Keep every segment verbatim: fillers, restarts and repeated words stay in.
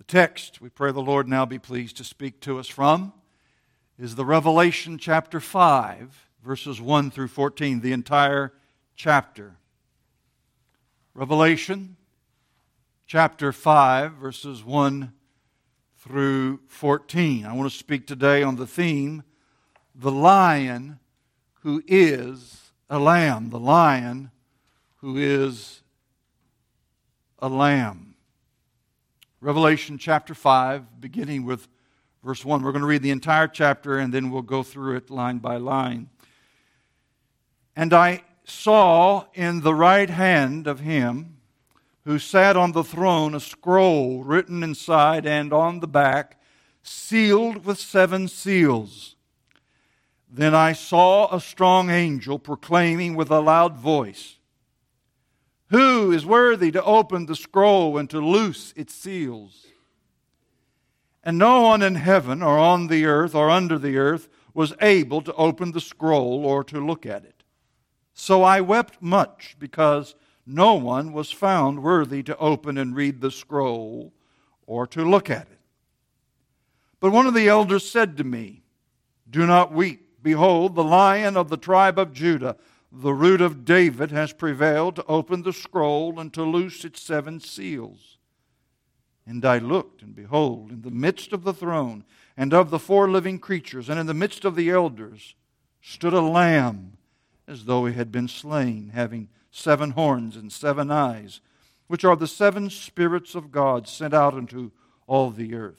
text we pray the Lord now be pleased to speak to us from is the Revelation chapter five, verses one through fourteen, the entire chapter. Revelation chapter five, verses one through fourteen. I want to speak today on the theme, the lion who is a lamb. The lion who is a lamb. Revelation chapter five, beginning with verse one. We're going to read the entire chapter and then we'll go through it line by line. And I saw in the right hand of him who sat on the throne a scroll written inside and on the back, sealed with seven seals. Then I saw a strong angel proclaiming with a loud voice, "Who is worthy to open the scroll and to loose its seals?" And no one in heaven or on the earth or under the earth was able to open the scroll or to look at it. So I wept much because no one was found worthy to open and read the scroll or to look at it. But one of the elders said to me, "Do not weep. Behold, the Lion of the tribe of Judah, the Root of David, has prevailed to open the scroll and to loose its seven seals." And I looked, and behold, in the midst of the throne and of the four living creatures, and in the midst of the elders, stood a lamb, as though he had been slain, having seven horns and seven eyes, which are the seven spirits of God sent out into all the earth.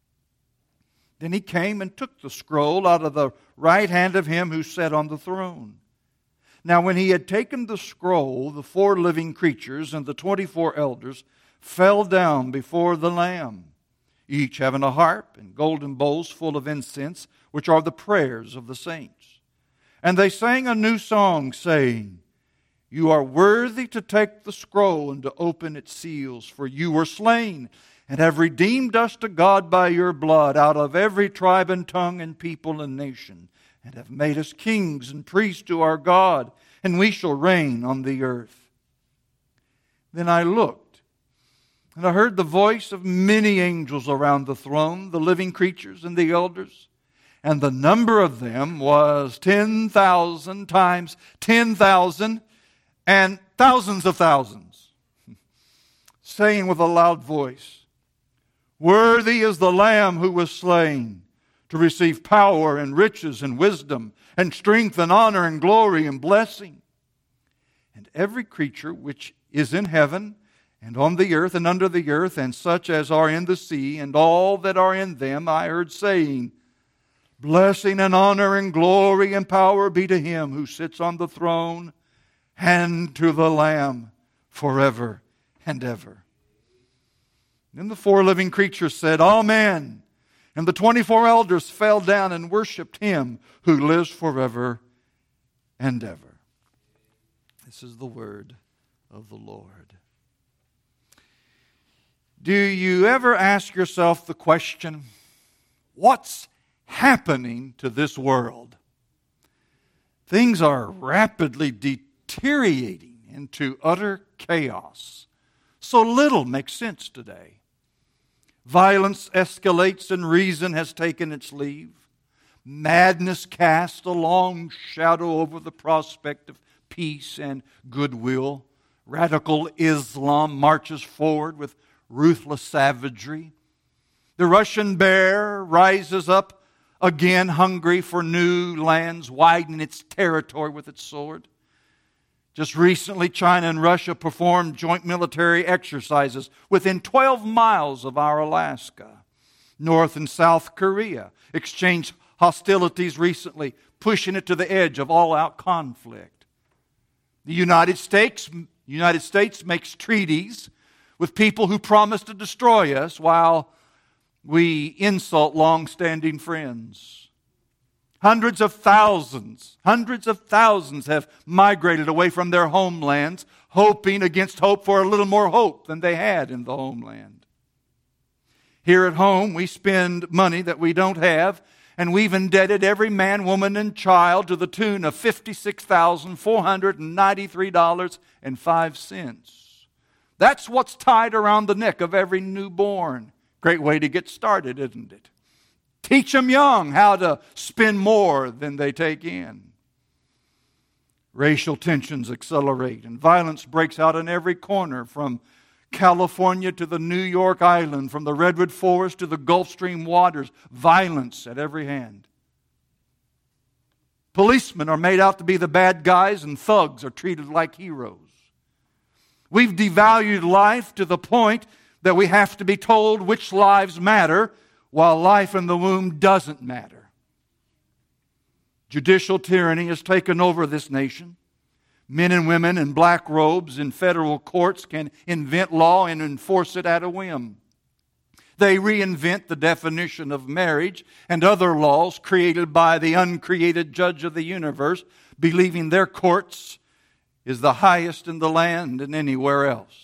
Then he came and took the scroll out of the right hand of him who sat on the throne. Now when he had taken the scroll, the four living creatures and the twenty-four elders fell down before the Lamb, each having a harp and golden bowls full of incense, which are the prayers of the saints. And they sang a new song, saying, "You are worthy to take the scroll and to open its seals, for you were slain and have redeemed us to God by your blood out of every tribe and tongue and people and nation, and have made us kings and priests to our God, and we shall reign on the earth." Then I looked, and I heard the voice of many angels around the throne, the living creatures and the elders, and the number of them was ten thousand times ten thousand and thousands of thousands, saying with a loud voice, "Worthy is the Lamb who was slain to receive power and riches and wisdom and strength and honor and glory and blessing." And every creature which is in heaven and on the earth and under the earth and such as are in the sea and all that are in them, I heard saying, "Blessing and honor and glory and power be to him who sits on the throne and to the Lamb forever and ever." Then the four living creatures said, "Amen." And the twenty-four elders fell down and worshipped him who lives forever and ever. This is the word of the Lord. Do you ever ask yourself the question, what's happening to this world? Things are rapidly deteriorating into utter chaos. So little makes sense today. Violence escalates and reason has taken its leave. Madness casts a long shadow over the prospect of peace and goodwill. Radical Islam marches forward with ruthless savagery. The Russian bear rises up again, hungry for new lands, widening its territory with its sword. Just recently, China and Russia performed joint military exercises within twelve miles of our Alaska. North and South Korea exchanged hostilities recently, pushing it to the edge of all-out conflict. The United States, United States makes treaties with people who promise to destroy us while we insult long-standing friends. Hundreds of thousands, hundreds of thousands have migrated away from their homelands, hoping against hope for a little more hope than they had in the homeland. Here at home, we spend money that we don't have, and we've indebted every man, woman, and child to the tune of fifty-six thousand four hundred ninety-three dollars and five cents. That's what's tied around the neck of every newborn Great way to get started, isn't it? Teach them young how to spend more than they take in. Racial tensions accelerate and violence breaks out in every corner, from California to the New York Island, from the Redwood Forest to the Gulf Stream waters. Violence at every hand. Policemen are made out to be the bad guys and thugs are treated like heroes. We've devalued life to the point that we have to be told which lives matter while life in the womb doesn't matter. Judicial tyranny has taken over this nation. Men and women in black robes in federal courts can invent law and enforce it at a whim. They reinvent the definition of marriage and other laws created by the uncreated judge of the universe, believing their courts is the highest in the land and anywhere else.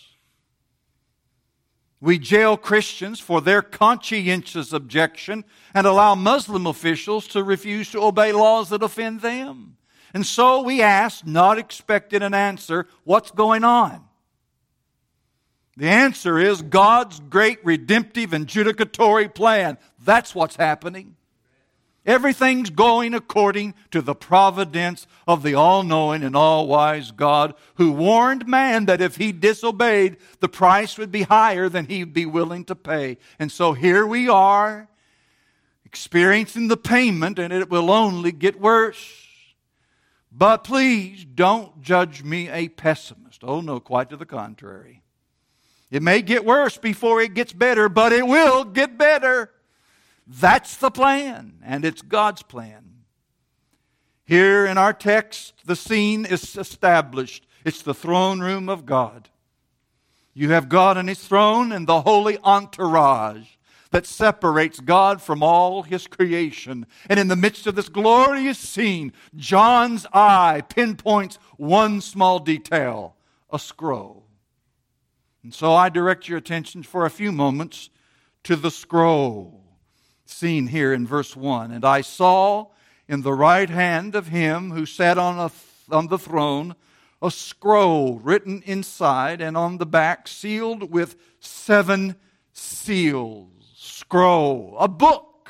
We jail Christians for their conscientious objection and allow Muslim officials to refuse to obey laws that offend them. And so we ask, not expecting an answer, what's going on? The answer is God's great redemptive and judicatory plan. That's what's happening. Everything's going according to the providence of the all-knowing and all-wise God, who warned man that if he disobeyed, the price would be higher than he'd be willing to pay. And so here we are, experiencing the payment, and it will only get worse. But please don't judge me a pessimist. Oh no, quite to the contrary. It may get worse before it gets better, but it will get better. That's the plan, and it's God's plan. Here in our text, the scene is established. It's the throne room of God. You have God on His throne and the holy entourage that separates God from all His creation. And in the midst of this glorious scene, John's eye pinpoints one small detail, a scroll. And so I direct your attention for a few moments to the scroll seen here in verse one. And I saw in the right hand of Him who sat on, a, on the throne a scroll written inside and on the back, sealed with seven seals. Scroll, a book.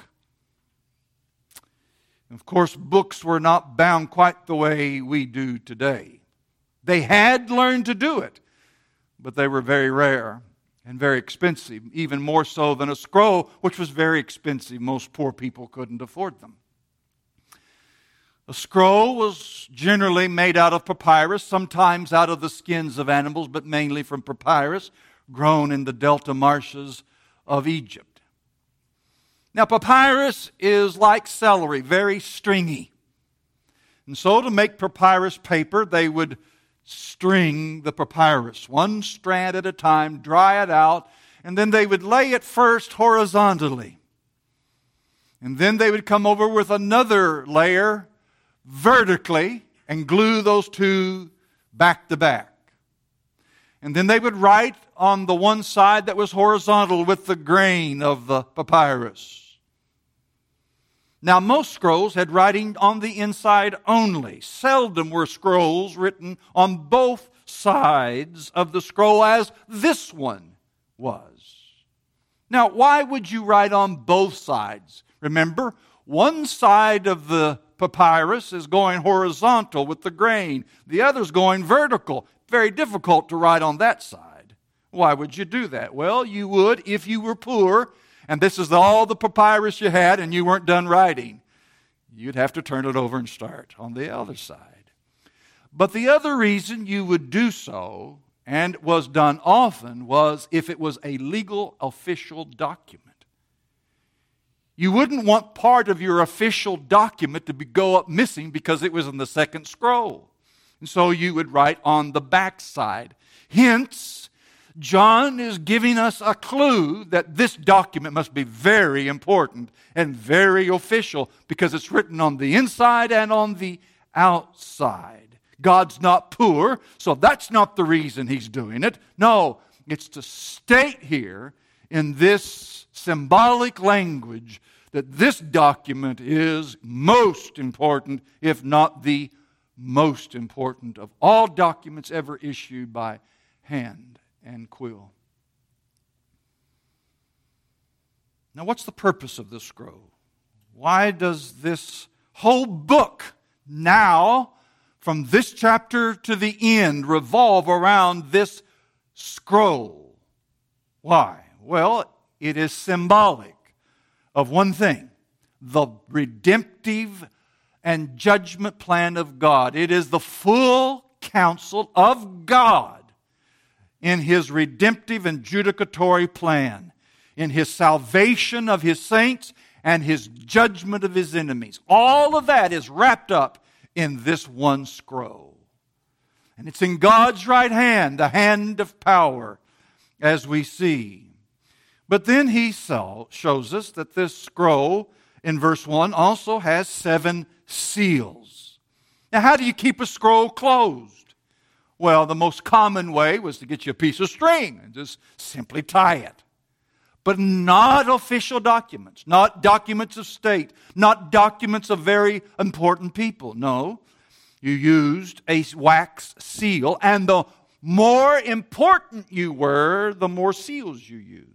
Of course, books were not bound quite the way we do today. They had learned to do it, but they were very rare and very expensive, even more so than a scroll, which was very expensive. Most poor people couldn't afford them. A scroll was generally made out of papyrus, sometimes out of the skins of animals, but mainly from papyrus, grown in the delta marshes of Egypt. Now, papyrus is like celery, very stringy. And so to make papyrus paper, they would string the papyrus, one strand at a time, dry it out, and then they would lay it first horizontally. And then they would come over with another layer vertically and glue those two back to back. And then they would write on the one side that was horizontal with the grain of the papyrus. Now, most scrolls had writing on the inside only. Seldom were scrolls written on both sides of the scroll as this one was. Now, why would you write on both sides? Remember, one side of the papyrus is going horizontal with the grain. The other's going vertical. Very difficult to write on that side. Why would you do that? Well, you would if you were poor and this is all the papyrus you had and you weren't done writing. You'd have to turn it over and start on the other side. But the other reason you would do so, and was done often, was if it was a legal official document. You wouldn't want part of your official document to be, go up missing because it was in the second scroll. And so you would write on the back side. Hence, John is giving us a clue that this document must be very important and very official because it's written on the inside and on the outside. God's not poor, so that's not the reason He's doing it. No, it's to state here in this symbolic language that this document is most important, if not the most important of all documents ever issued by hand and quill. Now, what's the purpose of this scroll? Why does this whole book now, from this chapter to the end, revolve around this scroll? Why? Well, it is symbolic of one thing: the redemptive and judgment plan of God. It is the full counsel of God in His redemptive and judicatory plan, in His salvation of His saints and His judgment of His enemies. All of that is wrapped up in this one scroll. And it's in God's right hand, the hand of power, as we see. But then He saw, shows us that this scroll in verse one also has seven seals. Now, how do you keep a scroll closed? Well, the most common way was to get you a piece of string and just simply tie it. But not official documents, not documents of state, not documents of very important people. No, you used a wax seal, and the more important you were, the more seals you used.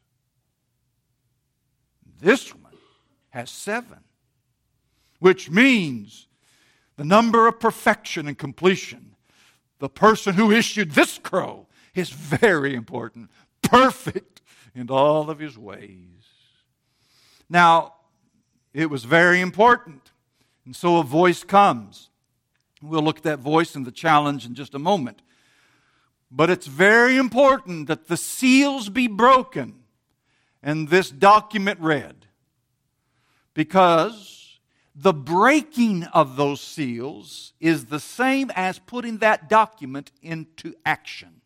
This one has seven, which means the number of perfection and completion. The person who issued this scroll is very important, perfect in all of his ways. Now, it was very important, and so a voice comes. We'll look at that voice and the challenge in just a moment. But it's very important that the seals be broken and this document read, because the breaking of those seals is the same as putting that document into action.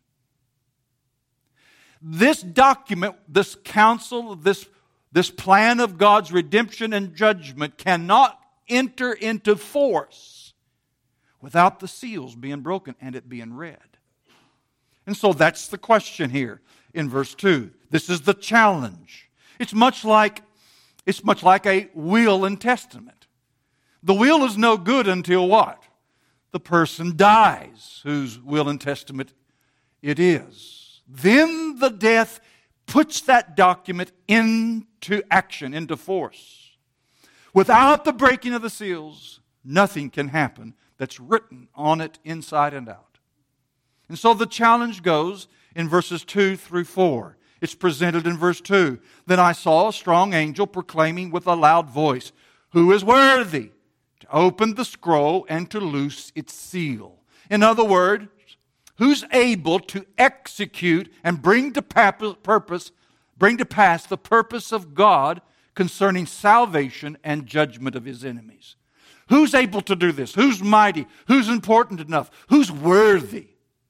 This document, this counsel, this, this plan of God's redemption and judgment cannot enter into force without the seals being broken and it being read. And so that's the question here in verse two. This is the challenge. It's much like, it's much like a will and testament. The will is no good until what? The person dies, whose will and testament it is. Then the death puts that document into action, into force. Without the breaking of the seals, nothing can happen that's written on it inside and out. And so the challenge goes in verses two through four. It's presented in verse two. Then I saw a strong angel proclaiming with a loud voice, "Who is worthy to open the scroll and to loose its seal?" In other words, who's able to execute and bring to purpose, bring to pass the purpose of God concerning salvation and judgment of His enemies? Who's able to do this? Who's mighty? Who's important enough? Who's worthy?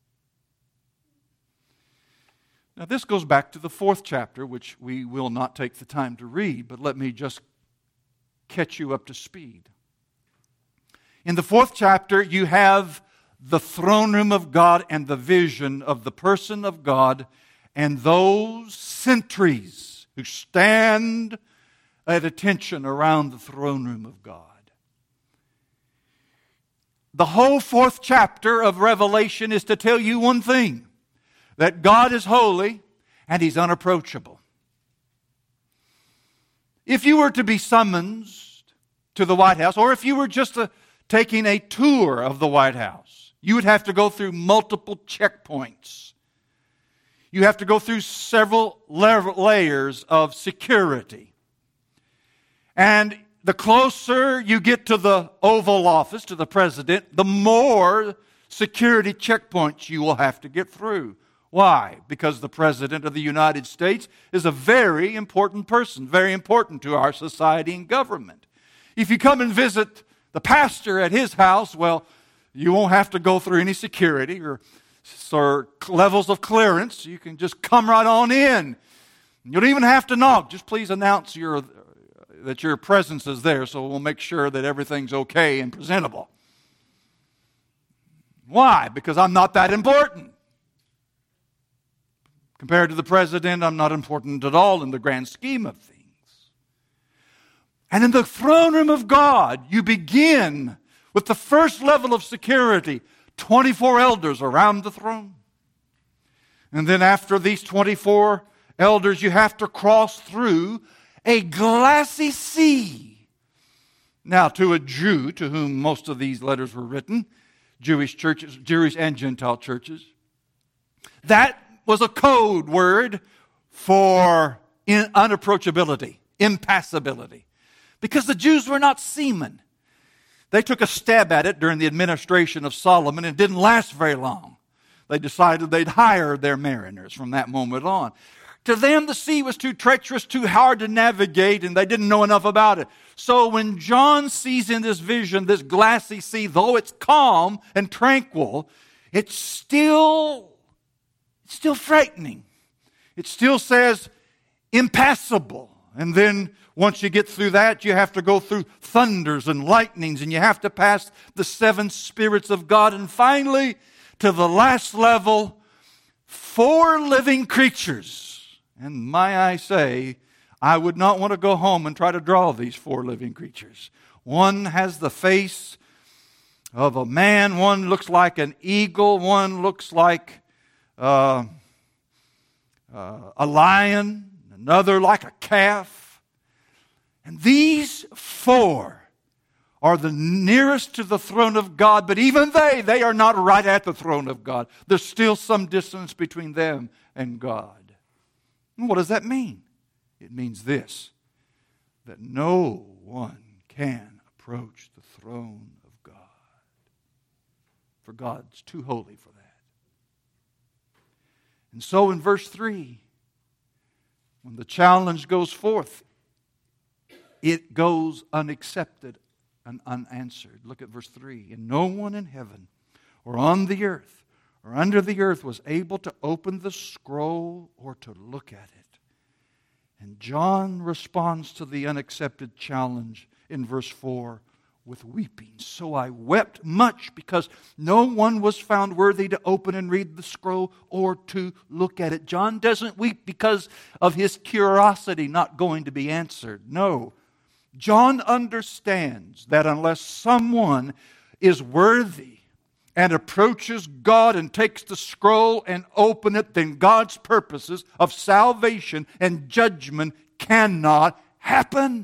Now, this goes back to the fourth chapter, which we will not take the time to read, but let me just catch you up to speed. In the fourth chapter, you have the throne room of God and the vision of the person of God and those sentries who stand at attention around the throne room of God. The whole fourth chapter of Revelation is to tell you one thing: that God is holy and He's unapproachable. If you were to be summoned to the White House, or if you were just a, taking a tour of the White House, you would have to go through multiple checkpoints. You have to go through several layers of security. And the closer you get to the Oval Office, to the President, the more security checkpoints you will have to get through. Why? Because the President of the United States is a very important person, very important to our society and government. If you come and visit the pastor at his house, well, you won't have to go through any security or, or levels of clearance. You can just come right on in. You don't even have to knock. Just please announce your, that your presence is there, so we'll make sure that everything's okay and presentable. Why? Because I'm not that important. Compared to the President, I'm not important at all in the grand scheme of things. And in the throne room of God, you begin with the first level of security, twenty-four elders around the throne. And then after these twenty-four elders, you have to cross through a glassy sea. Now, to a Jew to whom most of these letters were written, Jewish churches, Jewish and Gentile churches, that was a code word for unapproachability, impassability. Because the Jews were not seamen. They took a stab at it during the administration of Solomon and it didn't last very long. They decided they'd hire their mariners from that moment on. To them, the sea was too treacherous, too hard to navigate, and they didn't know enough about it. So when John sees in this vision this glassy sea, though it's calm and tranquil, it's still, it's still frightening. It still says impassable. And then once you get through that, you have to go through thunders and lightnings, and you have to pass the seven spirits of God. And finally, to the last level, four living creatures. And may I say, I would not want to go home and try to draw these four living creatures. One has the face of a man. One looks like an eagle. One looks like uh, uh, a lion. Another like a calf. And these four are the nearest to the throne of God. But even they, they are not right at the throne of God. There's still some distance between them and God. What does that mean? It means this, that no one can approach the throne of God. For God's too holy for that. And so in verse three, when the challenge goes forth, it goes unaccepted and unanswered. Look at verse three. And no one in heaven or on the earth or under the earth was able to open the scroll or to look at it. And John responds to the unaccepted challenge in verse four with weeping. So I wept much because no one was found worthy to open and read the scroll or to look at it. John doesn't weep because of his curiosity not going to be answered. No. John understands that unless someone is worthy and approaches God and takes the scroll and open it, then God's purposes of salvation and judgment cannot happen.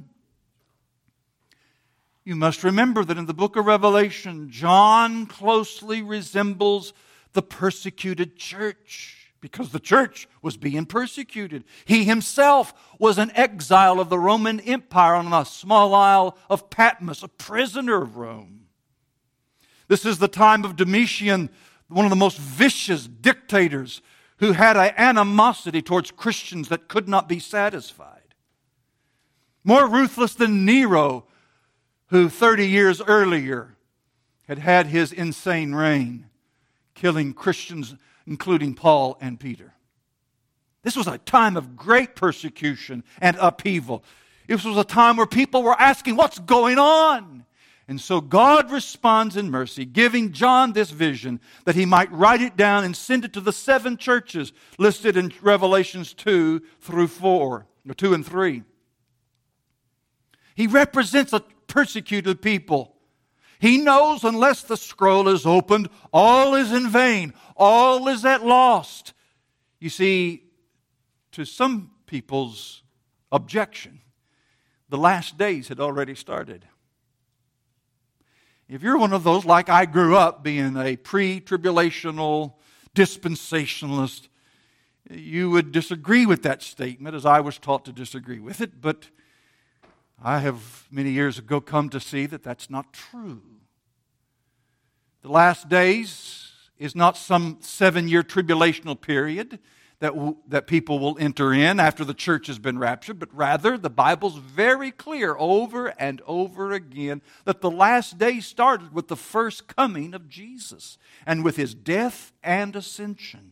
You must remember that in the book of Revelation, John closely resembles the persecuted church because the church was being persecuted. He himself was an exile of the Roman Empire on a small isle of Patmos, a prisoner of Rome. This is the time of Domitian, one of the most vicious dictators who had an animosity towards Christians that could not be satisfied. More ruthless than Nero, who thirty years earlier had had his insane reign, killing Christians, including Paul and Peter. This was a time of great persecution and upheaval. This was a time where people were asking, what's going on? And so God responds in mercy, giving John this vision that he might write it down and send it to the seven churches listed in Revelations two through four, or two and three. He represents a persecuted people. He knows unless the scroll is opened, all is in vain. All is at lost. You see, to some people's objection, the last days had already started. If you're one of those, like I grew up being a pre-tribulational dispensationalist, you would disagree with that statement as I was taught to disagree with it, but I have many years ago come to see that that's not true. The last days is not some seven-year tribulational period that w- that people will enter in after the church has been raptured, but rather the Bible's very clear over and over again that the last day started with the first coming of Jesus and with His death and ascension.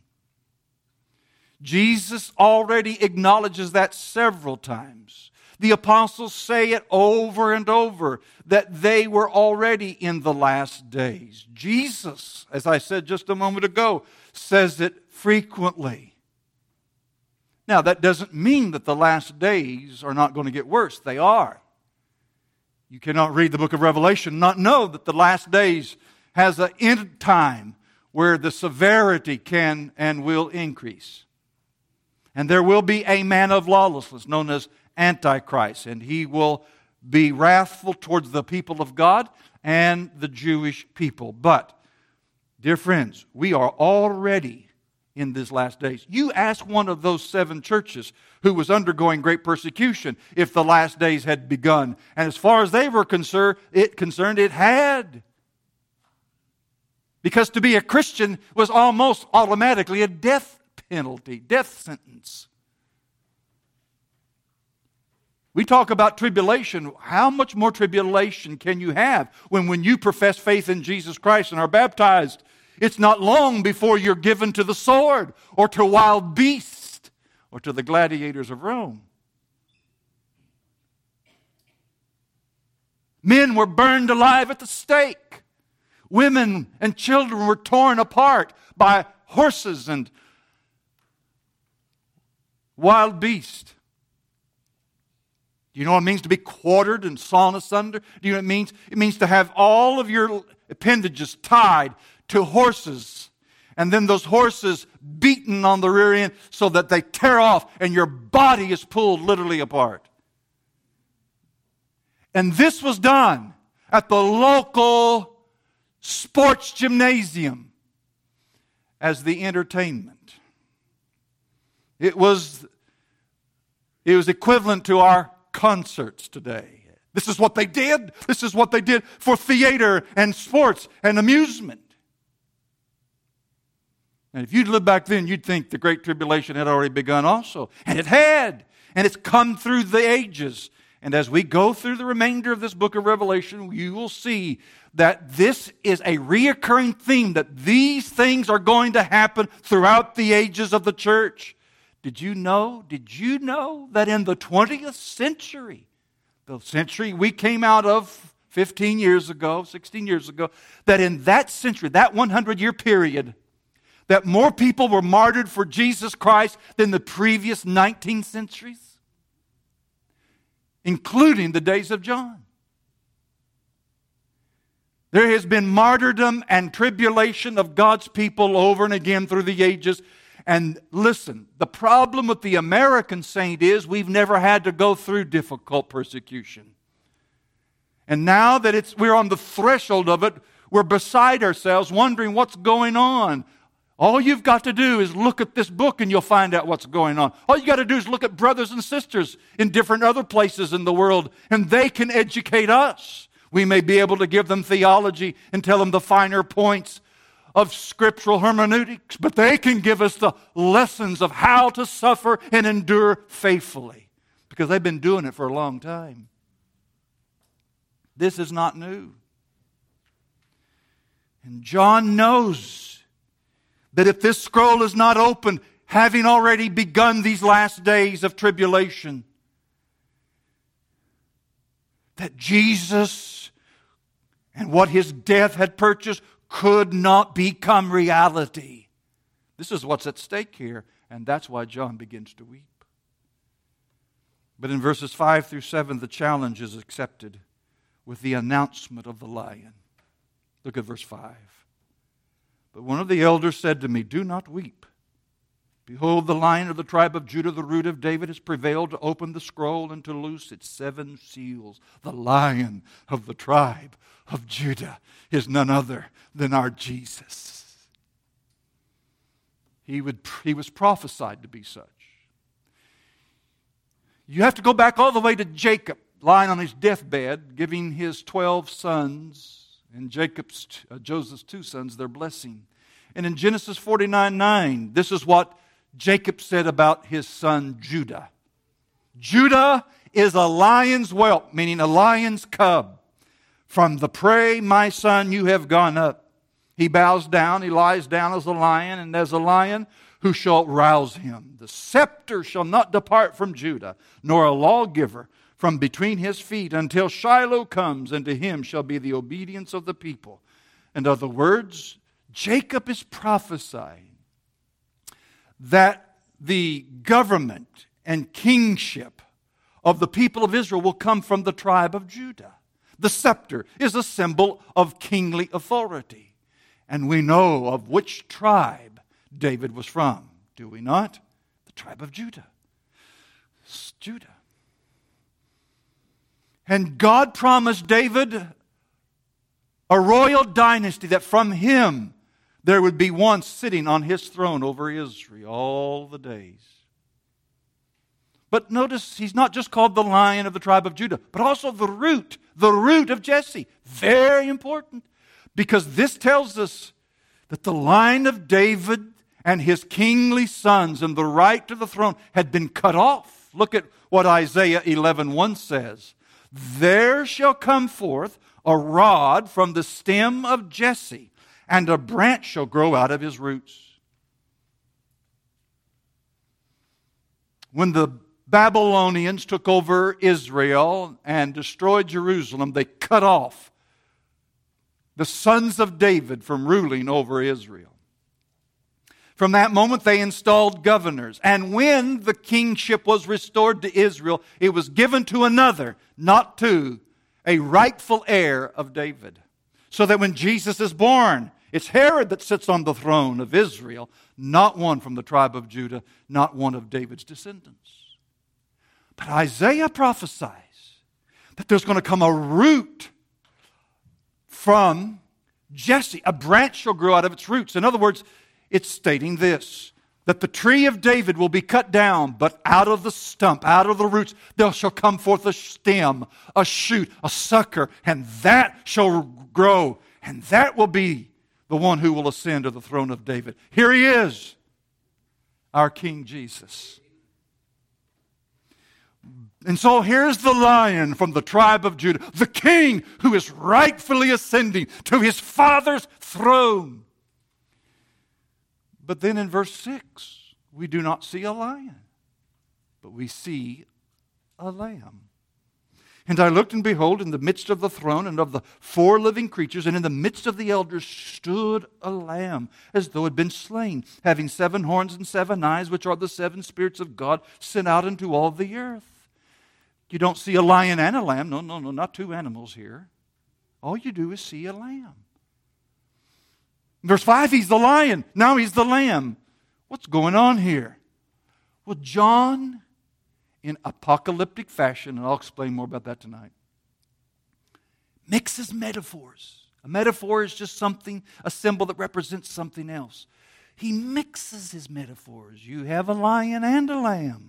Jesus already acknowledges that several times. The apostles say it over and over that they were already in the last days. Jesus, as I said just a moment ago, says it frequently. Now, that doesn't mean that the last days are not going to get worse. They are. You cannot read the book of Revelation and not know that the last days has an end time where the severity can and will increase. And there will be a man of lawlessness known as Antichrist, and he will be wrathful towards the people of God and the Jewish people. But, dear friends, we are already in these last days. You ask one of those seven churches who was undergoing great persecution if the last days had begun. And as far as they were concerned, it concerned, it had. Because to be a Christian was almost automatically a death penalty, death sentence. We talk about tribulation. How much more tribulation can you have when, when you profess faith in Jesus Christ and are baptized? It's not long before you're given to the sword or to wild beasts or to the gladiators of Rome. Men were burned alive at the stake. Women and children were torn apart by horses and wild beasts. Do you know what it means to be quartered and sawn asunder? Do you know what it means? It means to have all of your appendages tied to horses, and then those horses beaten on the rear end so that they tear off and your body is pulled literally apart. And this was done at the local sports gymnasium as the entertainment. It was, it was equivalent to our concerts today. This is what they did. This is what they did for theater and sports and amusement. And if you'd lived back then, you'd think the Great Tribulation had already begun also. And it had. And it's come through the ages. And as we go through the remainder of this book of Revelation, you will see that this is a reoccurring theme, that these things are going to happen throughout the ages of the church. Did you know, did you know that in the twentieth century, the century we came out of fifteen years ago, sixteen years ago, that in that century, that hundred-year period, that more people were martyred for Jesus Christ than the previous nineteen centuries, including the days of John. There has been martyrdom and tribulation of God's people over and again through the ages. And listen, the problem with the American saint is we've never had to go through difficult persecution. And now that it's we're on the threshold of it, we're beside ourselves wondering what's going on. All you've got to do is look at this book and you'll find out what's going on. All you got to do is look at brothers and sisters in different other places in the world, and they can educate us. We may be able to give them theology and tell them the finer points of scriptural hermeneutics, but they can give us the lessons of how to suffer and endure faithfully, because they've been doing it for a long time. This is not new. And John knows that if this scroll is not opened, having already begun these last days of tribulation, that Jesus and what His death had purchased could not become reality. This is what's at stake here, and that's why John begins to weep. But in verses five through seven, the challenge is accepted with the announcement of the lion. Look at verse five. But one of the elders said to me, "Do not weep. Behold, the Lion of the tribe of Judah, the root of David, has prevailed to open the scroll and to loose its seven seals. The Lion of the tribe of Judah is none other than our Jesus." He would, he was prophesied to be such. You have to go back all the way to Jacob, lying on his deathbed, giving his twelve sons and Jacob's, uh, Joseph's two sons their blessing. And in Genesis forty-nine nine, this is what Jacob said about his son Judah. Judah is a lion's whelp, meaning a lion's cub. From the prey, my son, you have gone up. He bows down, he lies down as a lion, and as a lion, who shall rouse him? The scepter shall not depart from Judah, nor a lawgiver from between his feet, until Shiloh comes, and to him shall be the obedience of the people. In other words, Jacob is prophesying that the government and kingship of the people of Israel will come from the tribe of Judah. The scepter is a symbol of kingly authority. And we know of which tribe David was from, do we not? The tribe of Judah. It's Judah. And God promised David a royal dynasty, that from him there would be one sitting on his throne over Israel all the days. But notice he's not just called the Lion of the tribe of Judah, but also the root, the root of Jesse. Very important, because this tells us that the line of David and his kingly sons and the right to the throne had been cut off. Look at what Isaiah eleven one says. There shall come forth a rod from the stem of Jesse, and a branch shall grow out of his roots. When the Babylonians took over Israel and destroyed Jerusalem, they cut off the sons of David from ruling over Israel. From that moment, they installed governors. And when the kingship was restored to Israel, it was given to another, not to a rightful heir of David. So that when Jesus is born, it's Herod that sits on the throne of Israel, not one from the tribe of Judah, not one of David's descendants. But Isaiah prophesies that there's going to come a root from Jesse. A branch shall grow out of its roots. In other words, it's stating this, that the tree of David will be cut down, but out of the stump, out of the roots, there shall come forth a stem, a shoot, a sucker, and that shall grow, and that will be the one who will ascend to the throne of David. Here he is, our King Jesus. And so here's the Lion from the tribe of Judah, the King who is rightfully ascending to his Father's throne. But then in verse six, we do not see a lion, but we see a lamb. And I looked, and behold, in the midst of the throne and of the four living creatures, and in the midst of the elders stood a lamb, as though it had been slain, having seven horns and seven eyes, which are the seven spirits of God sent out into all the earth. You don't see a lion and a lamb. No, no, no, not two animals here. All you do is see a lamb. Verse five, he's the lion. Now he's the lamb. What's going on here? Well, John, in apocalyptic fashion, and I'll explain more about that tonight, mixes metaphors. A metaphor is just something, a symbol that represents something else. He mixes his metaphors. You have a lion and a lamb.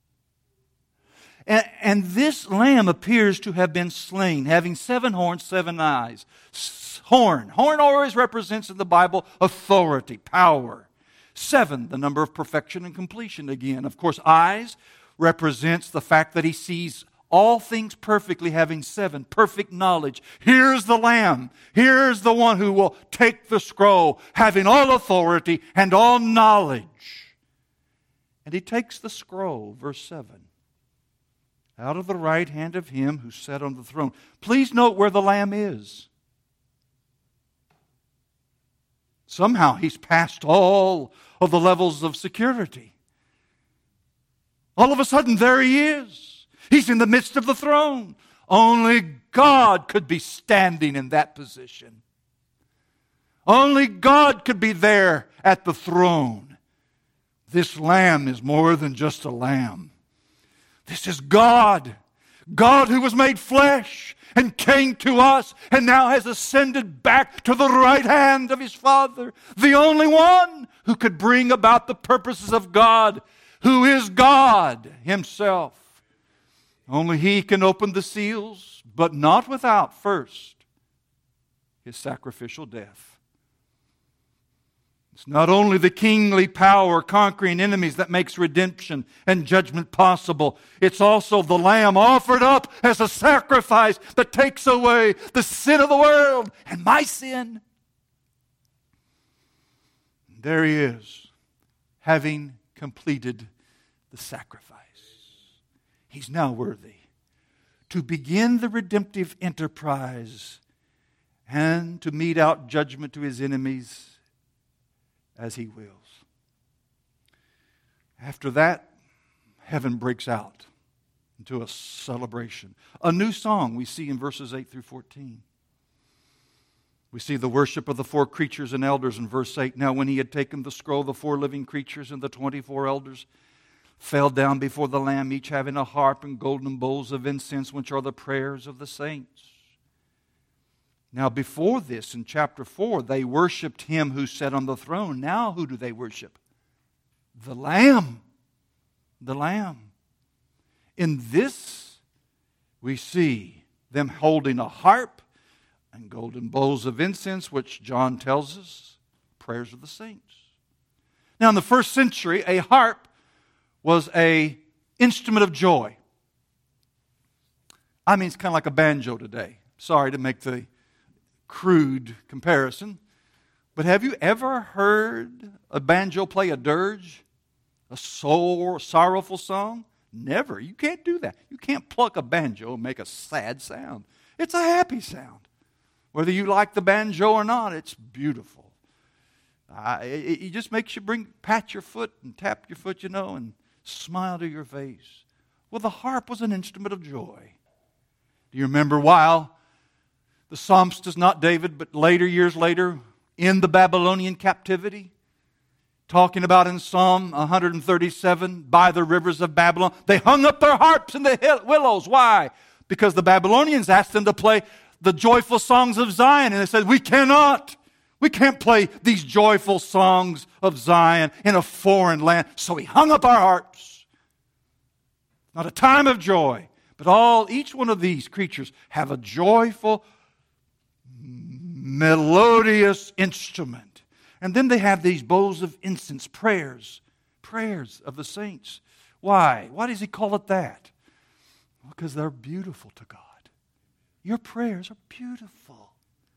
And, and this lamb appears to have been slain, having seven horns, seven eyes. Horn. Horn always represents in the Bible authority, power. Seven, the number of perfection and completion again. Of course, eyes represents the fact that he sees all things perfectly, having seven, perfect knowledge. Here's the Lamb. Here's the one who will take the scroll, having all authority and all knowledge. And he takes the scroll, verse seven, out of the right hand of him who sat on the throne. Please note where the Lamb is. Somehow he's passed all of the levels of security. All of a sudden, there he is. He's in the midst of the throne. Only God could be standing in that position. Only God could be there at the throne. This lamb is more than just a lamb. This is God. God who was made flesh and came to us and now has ascended back to the right hand of his Father. The only one who could bring about the purposes of God, who is God himself. Only he can open the seals, but not without first his sacrificial death. It's not only the kingly power conquering enemies that makes redemption and judgment possible. It's also the Lamb offered up as a sacrifice that takes away the sin of the world and my sin. There he is, having completed the sacrifice. He's now worthy to begin the redemptive enterprise and to mete out judgment to his enemies as he wills. After that, heaven breaks out into a celebration. A new song we see in verses eight through fourteen. We see the worship of the four creatures and elders in verse eight. Now when he had taken the scroll, the four living creatures and the twenty-four elders fell down before the Lamb, each having a harp and golden bowls of incense, which are the prayers of the saints. Now before this, in chapter four, they worshipped Him who sat on the throne. Now who do they worship? The Lamb. The Lamb. In this, we see them holding a harp and golden bowls of incense, which John tells us, prayers of the saints. Now in the first century, a harp was an instrument of joy. I mean, it's kind of like a banjo today. Sorry to make the crude comparison, but have you ever heard a banjo play a dirge? A soul, sorrowful song? Never. You can't do that. You can't pluck a banjo and make a sad sound. It's a happy sound. Whether you like the banjo or not, it's beautiful. Uh, it, it just makes you bring, pat your foot and tap your foot, you know, and smile to your face. Well, the harp was an instrument of joy. Do you remember while the psalmist is not David, but later, years later, in the Babylonian captivity, talking about in Psalm one thirty-seven, by the rivers of Babylon, they hung up their harps in the willows. Why? Because the Babylonians asked them to play the joyful songs of Zion, and they said, we cannot. We can't play these joyful songs of Zion in a foreign land. So we hung up our harps. Not a time of joy, but all, each one of these creatures have a joyful, melodious instrument. And then they have these bowls of incense, prayers, prayers of the saints. Why? Why does he call it that? Well, because they're beautiful to God. Your prayers are beautiful.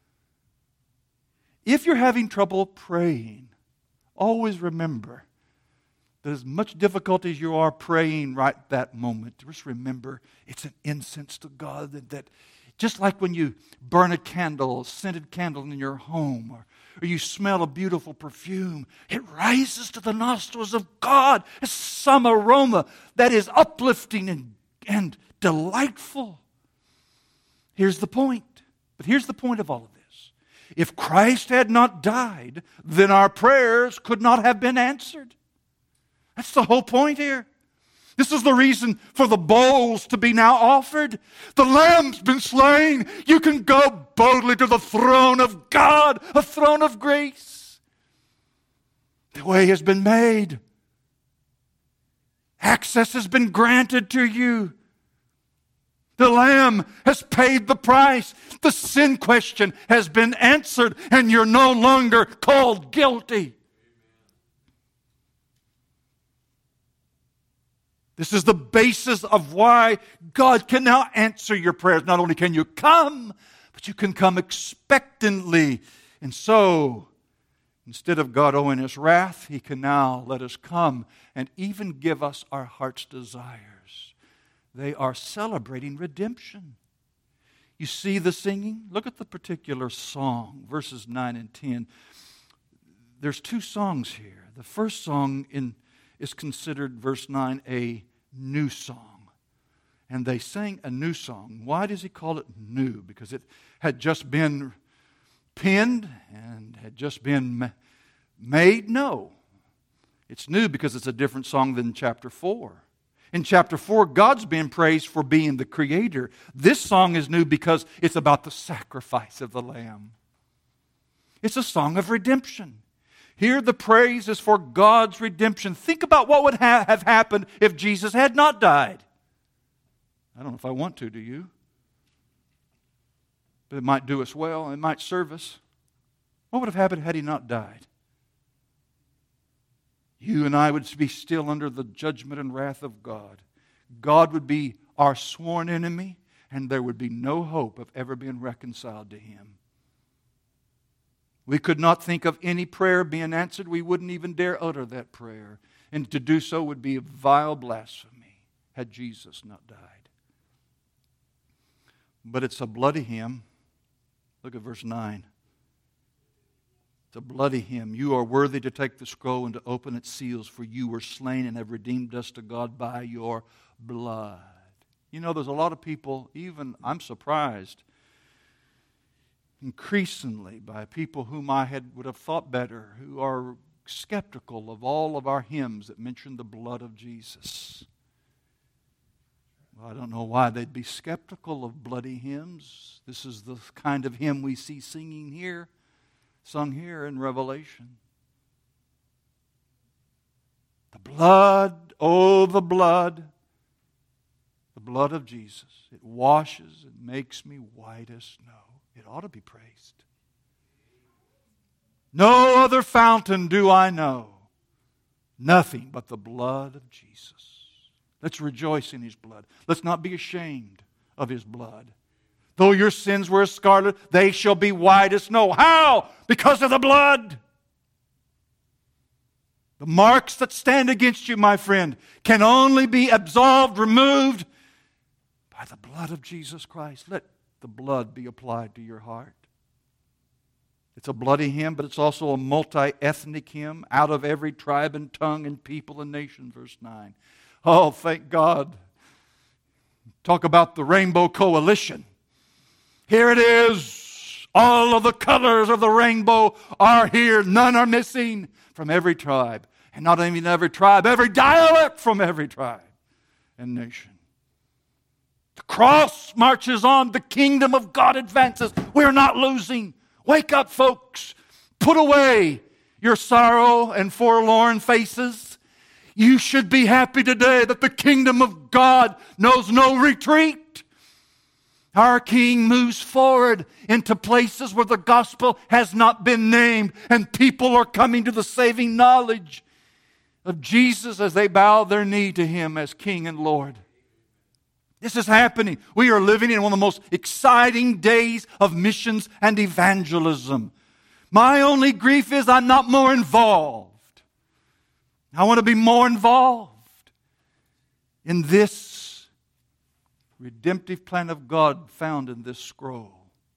If you're having trouble praying, always remember that as much difficulty as you are praying right that moment, just remember it's an incense to God. That, that just like when you burn a candle, a scented candle in your home, or or you smell a beautiful perfume, it rises to the nostrils of God. It's some aroma that is uplifting and, and delightful. Here's the point. But here's the point of all of this. If Christ had not died, then our prayers could not have been answered. That's the whole point here. This is the reason for the bowls to be now offered. The Lamb's been slain. You can go boldly to the throne of God, a throne of grace. The way has been made. Access has been granted to you. The Lamb has paid the price. The sin question has been answered, and you're no longer called guilty. This is the basis of why God can now answer your prayers. Not only can you come, but you can come expectantly. And so, instead of God owing us wrath, He can now let us come and even give us our heart's desires. They are celebrating redemption. You see the singing? Look at the particular song, verses nine and ten. There's two songs here. The first song in, is considered, verse nine, a new song. And they sang a new song. Why does he call it new? Because it had just been penned and had just been made? No. It's new because it's a different song than chapter four. In chapter four, God's being praised for being the creator. This song is new because it's about the sacrifice of the Lamb. It's a song of redemption. Here the praise is for God's redemption. Think about what would ha- have happened if Jesus had not died. I don't know if I want to, do you? But it might do us well. It might serve us. What would have happened had He not died? You and I would be still under the judgment and wrath of God. God would be our sworn enemy, and there would be no hope of ever being reconciled to Him. We could not think of any prayer being answered. We wouldn't even dare utter that prayer. And to do so would be a vile blasphemy had Jesus not died. But it's a bloody hymn. Look at verse nine. It's a bloody hymn. You are worthy to take the scroll and to open its seals, for you were slain and have redeemed us to God by your blood. You know, there's a lot of people, even I'm surprised, increasingly by people whom I had would have thought better, who are skeptical of all of our hymns that mention the blood of Jesus. Well, I don't know why they'd be skeptical of bloody hymns. This is the kind of hymn we see singing here, sung here in Revelation. The blood, oh the blood, the blood of Jesus. It washes and makes me white as snow. It ought to be praised. No other fountain do I know. Nothing but the blood of Jesus. Let's rejoice in His blood. Let's not be ashamed of His blood. Though your sins were as scarlet, they shall be white as snow. How? Because of the blood. The marks that stand against you, my friend, can only be absolved, removed by the blood of Jesus Christ. Let the blood be applied to your heart. It's a bloody hymn, but it's also a multi-ethnic hymn, out of every tribe and tongue and people and nation, verse nine. Oh, thank God. Talk about the Rainbow Coalition. Here it is. All of the colors of the rainbow are here. None are missing, from every tribe. And not even every tribe, every dialect from every tribe and nation. The cross marches on. The kingdom of God advances. We're not losing. Wake up, folks. Put away your sorrow and forlorn faces. You should be happy today that the kingdom of God knows no retreat. Our King moves forward into places where the gospel has not been named, and people are coming to the saving knowledge of Jesus as they bow their knee to Him as King and Lord. This is happening. We are living in one of the most exciting days of missions and evangelism. My only grief is I'm not more involved. I want to be more involved in this redemptive plan of God found in this scroll.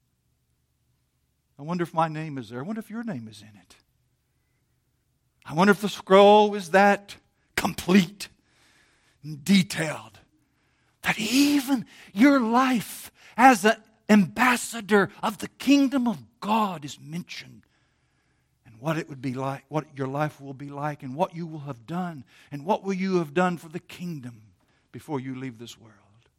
I wonder if my name is there. I wonder if your name is in it. I wonder if the scroll is that complete and detailed that even your life as an ambassador of the kingdom of God is mentioned, and what it would be like, what your life will be like, and what you will have done, and what will you have done for the kingdom before you leave this world.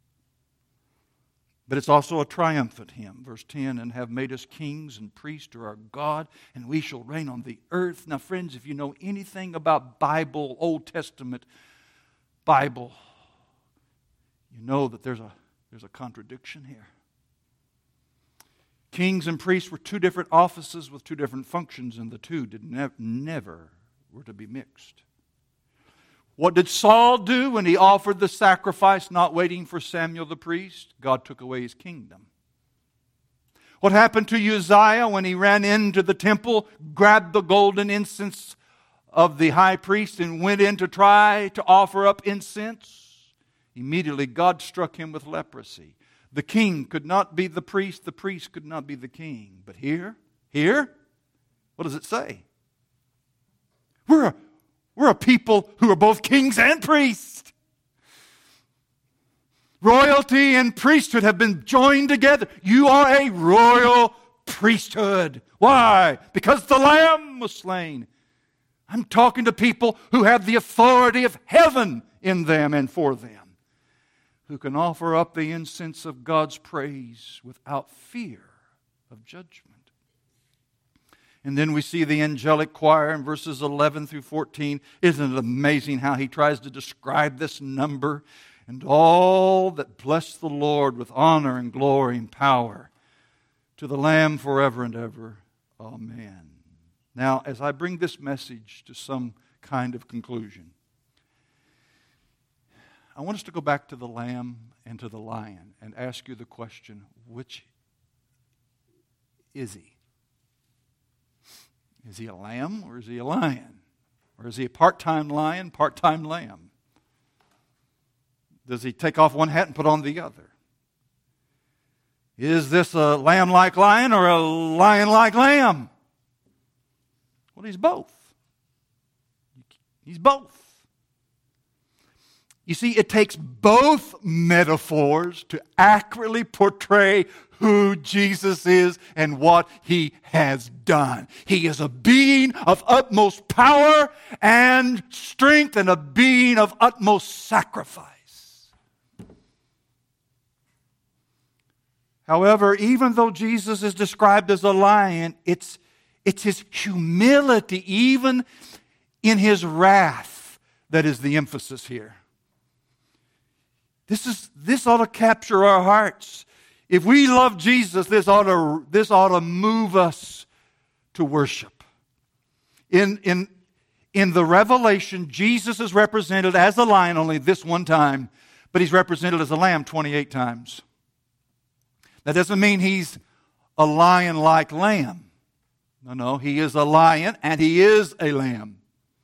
But it's also a triumphant hymn. Verse ten, and have made us kings and priests to our God, and we shall reign on the earth. Now, friends, if you know anything about Bible, Old Testament Bible, you know that there's a, there's a contradiction here. Kings and priests were two different offices with two different functions, and the two did ne- never were to be mixed. What did Saul do when he offered the sacrifice, not waiting for Samuel the priest? God took away his kingdom. What happened to Uzziah when he ran into the temple, grabbed the golden incense of the high priest, and went in to try to offer up incense? Immediately God struck him with leprosy. The king could not be the priest, the priest could not be the king. But here, here, what does it say? We're a We're a people who are both kings and priests. Royalty and priesthood have been joined together. You are a royal priesthood. Why? Because the Lamb was slain. I'm talking to people who have the authority of heaven in them and for them, who can offer up the incense of God's praise without fear of judgment. And then we see the angelic choir in verses eleven through fourteen. Isn't it amazing how he tries to describe this number? And all that bless the Lord with honor and glory and power, to the Lamb forever and ever. Amen. Now, as I bring this message to some kind of conclusion, I want us to go back to the Lamb and to the Lion and ask you the question, which is he? Is he a lamb or is he a lion? Or is he a part-time lion, part-time lamb? Does he take off one hat and put on the other? Is this a lamb-like lion or a lion-like lamb? Well, he's both. He's both. You see, it takes both metaphors to accurately portray who Jesus is and what He has done. He is a being of utmost power and strength and a being of utmost sacrifice. However, even though Jesus is described as a lion, it's, it's His humility, even in His wrath, that is the emphasis here. This is this ought to capture our hearts. If we love Jesus, this ought to, this ought to move us to worship. In, in, in the Revelation, Jesus is represented as a lion only this one time, but He's represented as a lamb twenty-eight times. That doesn't mean He's a lion-like lamb. No, no, He is a lion and He is a lamb.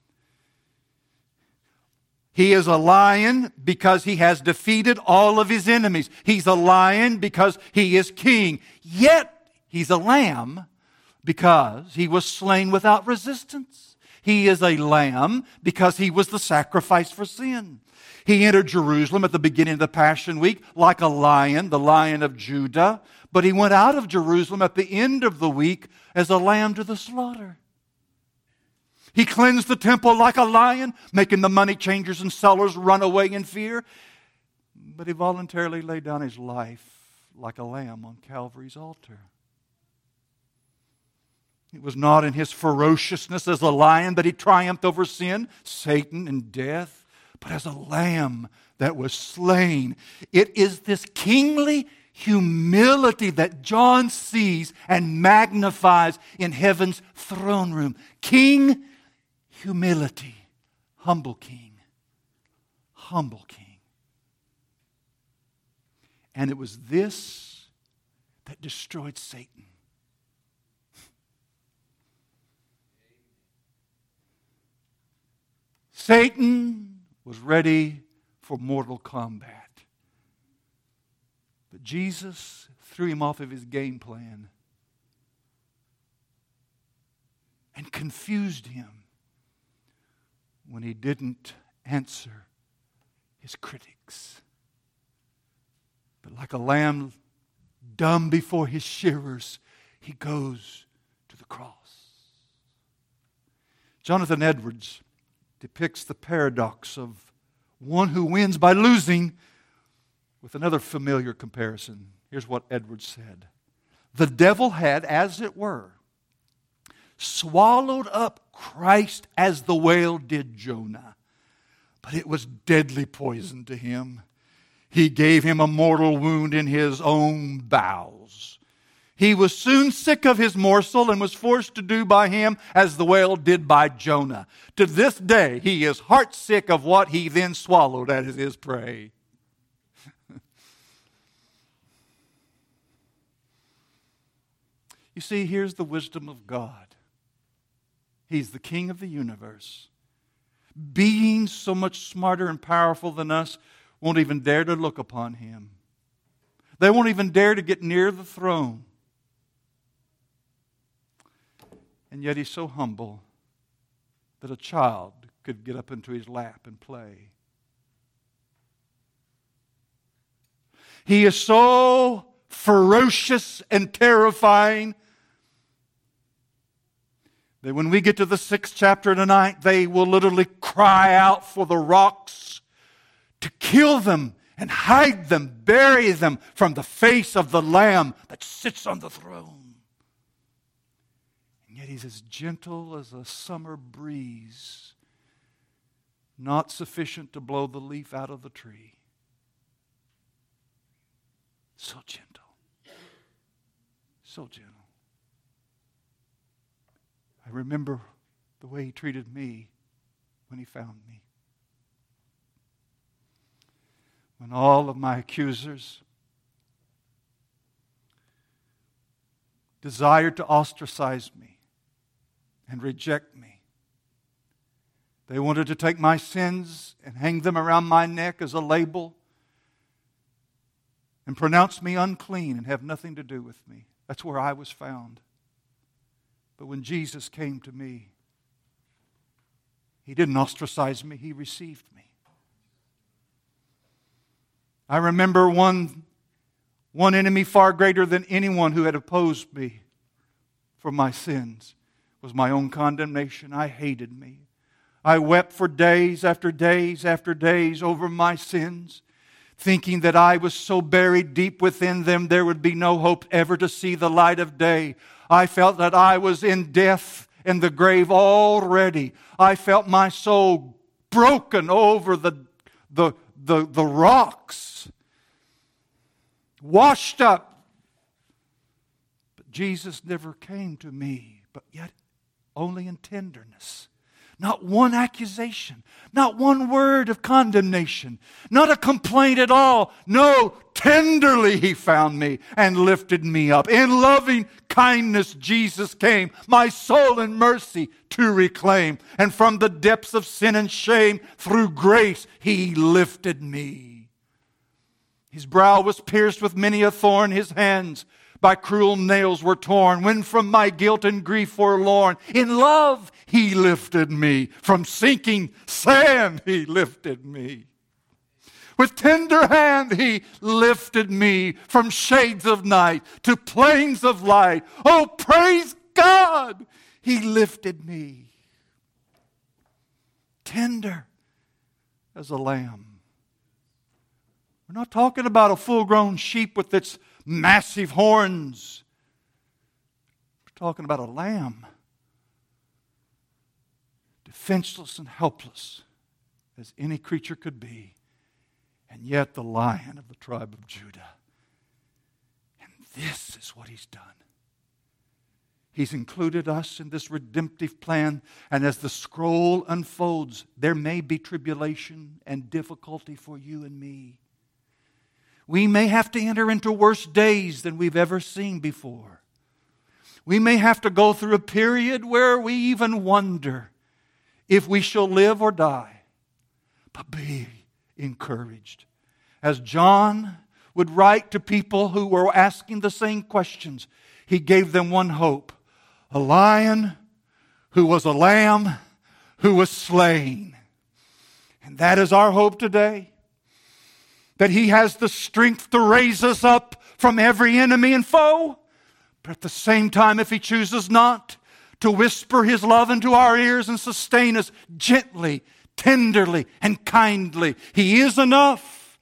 He is a lion because He has defeated all of His enemies. He's a lion because He is king. Yet, He's a lamb because He was slain without resistance. He is a lamb because He was the sacrifice for sin. He entered Jerusalem at the beginning of the Passion Week like a lion, the Lion of Judah. But He went out of Jerusalem at the end of the week as a lamb to the slaughter. He cleansed the temple like a lion, making the money changers and sellers run away in fear. But He voluntarily laid down His life like a lamb on Calvary's altar. It was not in His ferociousness as a lion that He triumphed over sin, Satan, and death, but as a lamb that was slain. It is this kingly humility that John sees and magnifies in heaven's throne room. King humility, humble king, humble king. And it was this that destroyed Satan. Satan was ready for mortal combat. But Jesus threw him off of his game plan and confused him when he didn't answer his critics. But like a lamb dumb before his shearers, He goes to the cross. Jonathan Edwards depicts the paradox of one who wins by losing with another familiar comparison. Here's what Edwards said. The devil had, as it were, swallowed up Christ as the whale did Jonah. But it was deadly poison to him. He gave him a mortal wound in his own bowels. He was soon sick of his morsel and was forced to do by him as the whale did by Jonah. To this day, he is heartsick of what he then swallowed as his prey. You see, here's the wisdom of God. He's the King of the universe. Beings so much smarter and powerful than us won't even dare to look upon Him. They won't even dare to get near the throne. And yet He's so humble that a child could get up into His lap and play. He is so ferocious and terrifying that when we get to the sixth chapter tonight, they will literally cry out for the rocks to kill them and hide them, bury them from the face of the Lamb that sits on the throne. And yet He's as gentle as a summer breeze, not sufficient to blow the leaf out of the tree. So gentle. So gentle. I remember the way He treated me when He found me. When all of my accusers desired to ostracize me and reject me. They wanted to take my sins and hang them around my neck as a label and pronounce me unclean and have nothing to do with me. That's where I was found. But when Jesus came to me, He didn't ostracize me, He received me. I remember one, one enemy far greater than anyone who had opposed me for my sins was my own condemnation. I hated me. I wept for days after days after days over my sins, thinking that I was so buried deep within them there would be no hope ever to see the light of day. I felt that I was in death and the grave already. I felt my soul broken over the, the, the, the rocks, washed up. But Jesus never came to me, but yet only in tenderness. Not one accusation, not one word of condemnation, not a complaint at all. No, tenderly He found me and lifted me up. In loving kindness Jesus came, my soul in mercy to reclaim. And from the depths of sin and shame, through grace He lifted me. His brow was pierced with many a thorn, His hands by cruel nails were torn. When from my guilt and grief forlorn, in love He lifted me. From sinking sand He lifted me. With tender hand He lifted me from shades of night to plains of light. Oh, praise God! He lifted me. Tender as a lamb. We're not talking about a full-grown sheep with its massive horns. We're talking about a lamb. Defenseless and helpless as any creature could be. And yet the Lion of the tribe of Judah. And this is what He's done. He's included us in this redemptive plan. And as the scroll unfolds, there may be tribulation and difficulty for you and me. We may have to enter into worse days than we've ever seen before. We may have to go through a period where we even wonder if we shall live or die. But be encouraged. As John would write to people who were asking the same questions, he gave them one hope. A lion who was a lamb who was slain. And that is our hope today. That He has the strength to raise us up from every enemy and foe. But at the same time, if He chooses not, to whisper His love into our ears and sustain us gently, tenderly, and kindly. He is enough.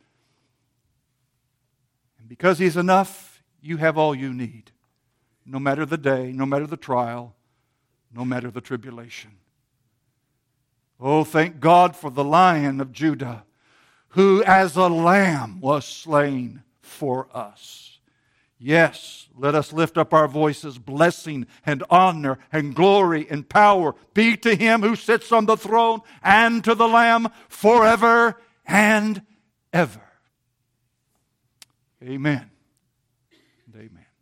And because He's enough, you have all you need. No matter the day, no matter the trial, no matter the tribulation. Oh, thank God for the Lion of Judah, who as a lamb was slain for us. Yes, let us lift up our voices. Blessing and honor and glory and power be to Him who sits on the throne and to the Lamb forever and ever. Amen and amen.